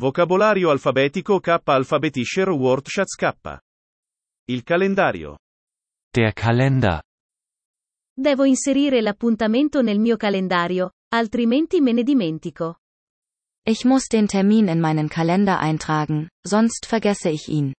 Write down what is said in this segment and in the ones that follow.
Vocabolario alfabetico K. Alphabetischer Wortschatz K. Il calendario. Der Kalender. Devo inserire l'appuntamento nel mio calendario, altrimenti me ne dimentico. Ich muss den Termin in meinen Kalender eintragen, sonst vergesse ich ihn.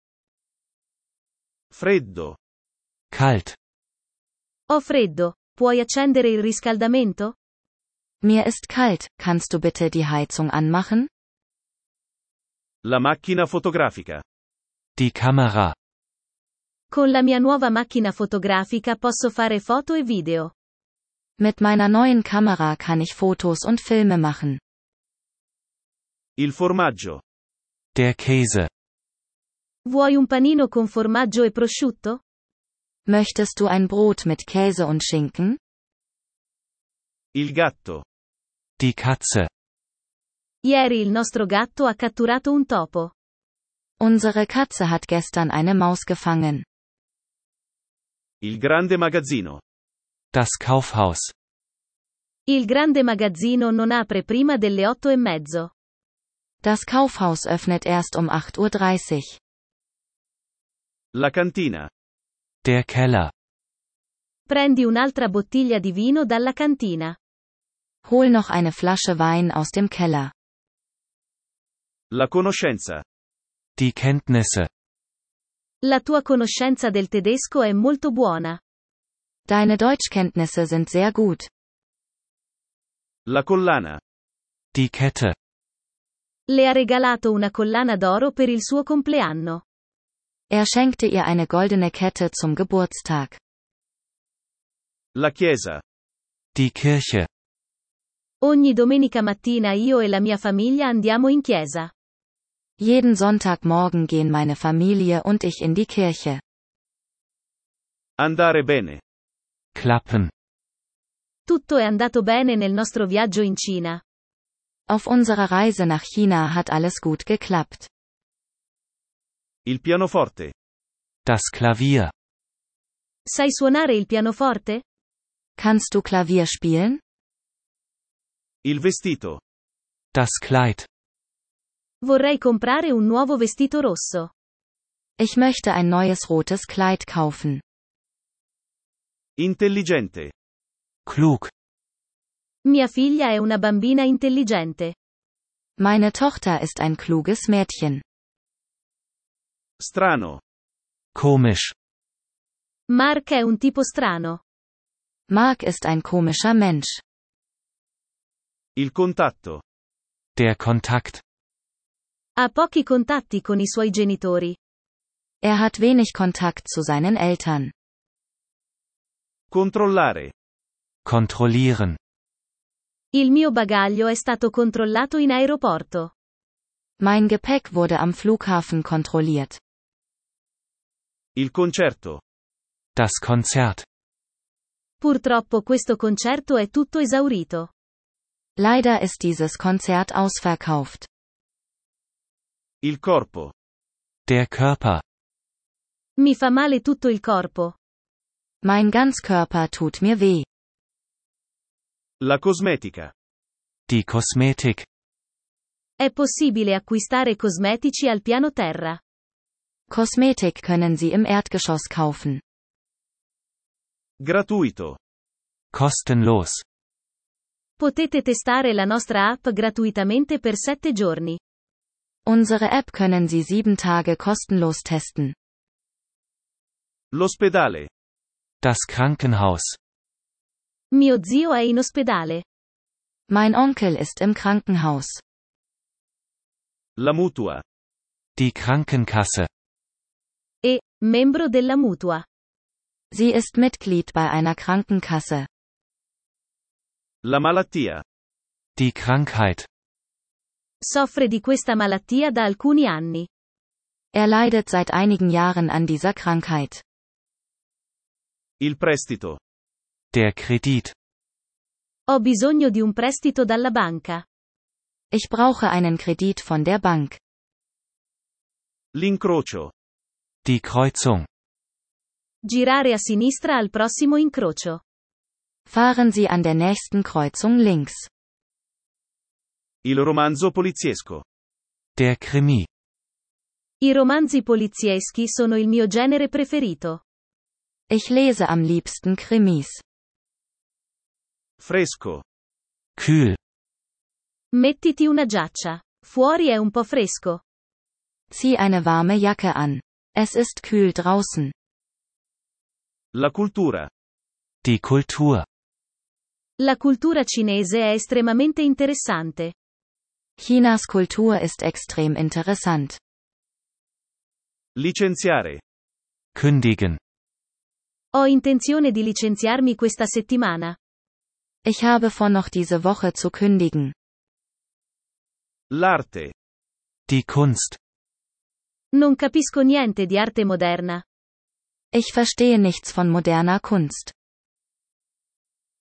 Freddo. Kalt. Ho freddo, puoi accendere il riscaldamento? Mir ist kalt, kannst du bitte die Heizung anmachen? La macchina fotografica. Die Kamera. Con la mia nuova macchina fotografica posso fare foto e video. Mit meiner neuen Kamera kann ich Fotos und Filme machen. Il formaggio. Der Käse. Vuoi un panino con formaggio e prosciutto? Möchtest du ein Brot mit Käse und Schinken? Il gatto. Die Katze. Ieri il nostro gatto ha catturato un topo. Unsere Katze hat gestern eine Maus gefangen. Il grande magazzino. Das Kaufhaus. Il grande magazzino non apre prima delle 8:30. Das Kaufhaus öffnet erst um 8:30 Uhr. La cantina. Der Keller. Prendi un'altra bottiglia di vino dalla cantina. Hol noch eine Flasche Wein aus dem Keller. La conoscenza. Die Kenntnisse. La tua conoscenza del tedesco è molto buona. Deine Deutschkenntnisse sind sehr gut. La collana. Die Kette. Le ha regalato una collana d'oro per il suo compleanno. Er schenkte ihr eine goldene Kette zum Geburtstag. La chiesa. Die Kirche. Ogni domenica mattina io e la mia famiglia andiamo in chiesa. Jeden Sonntagmorgen gehen meine Familie und ich in die Kirche. Andare bene. Klappen. Tutto è andato bene nel nostro viaggio in Cina. Auf unserer Reise nach China hat alles gut geklappt. Il pianoforte. Das Klavier. Sai suonare il pianoforte? Kannst du Klavier spielen? Il vestito. Das Kleid. Vorrei comprare un nuovo vestito rosso. Ich möchte ein neues rotes Kleid kaufen. Intelligente. Klug. Mia figlia è una bambina intelligente. Meine Tochter ist ein kluges Mädchen. Strano. Komisch. Mark è un tipo strano. Mark ist ein komischer Mensch. Il contatto. Der Kontakt. Ha pochi contatti con i suoi genitori. Er hat wenig Kontakt zu seinen Eltern. Controllare. Kontrollieren. Il mio bagaglio è stato controllato in aeroporto. Mein Gepäck wurde am Flughafen kontrolliert. Il concerto. Das Konzert. Purtroppo questo concerto è tutto esaurito. Leider ist dieses Konzert ausverkauft. Il corpo. Der Körper. Mi fa male tutto il corpo. Mein Ganzkörper tut mir weh. La cosmetica. Die Kosmetik. È possibile acquistare cosmetici al piano terra. Kosmetik können Sie im Erdgeschoss kaufen. Gratuito. Kostenlos. Potete testare la nostra app gratuitamente per 7 giorni. Unsere App können Sie 7 Tage kostenlos testen. L'ospedale. Das Krankenhaus. Mio zio è in ospedale. Mein Onkel ist im Krankenhaus. La mutua. Die Krankenkasse. E, membro della mutua. Sie ist Mitglied bei einer Krankenkasse. La malattia. Die Krankheit. Soffre di questa malattia da alcuni anni. Er leidet seit einigen Jahren an dieser Krankheit. Il prestito. Der Kredit. Ho bisogno di un prestito dalla banca. Ich brauche einen Kredit von der Bank. L'incrocio. Die Kreuzung. Girare a sinistra al prossimo incrocio. Fahren Sie an der nächsten Kreuzung links. Il romanzo poliziesco. Der Krimi. I romanzi polizieschi sono il mio genere preferito. Ich lese am liebsten Krimis. Fresco. Kühl. Mettiti una giaccia. Fuori è un po' fresco. Zieh eine warme Jacke an. Es ist kühl draußen. La cultura. Die Kultur. La cultura cinese è estremamente interessante. Chinas Kultur ist extrem interessant. Licenziare. Kündigen. Ho intenzione di licenziarmi questa settimana. Ich habe vor, noch diese Woche zu kündigen. L'arte. Die Kunst. Non capisco niente di arte moderna. Ich verstehe nichts von moderner Kunst.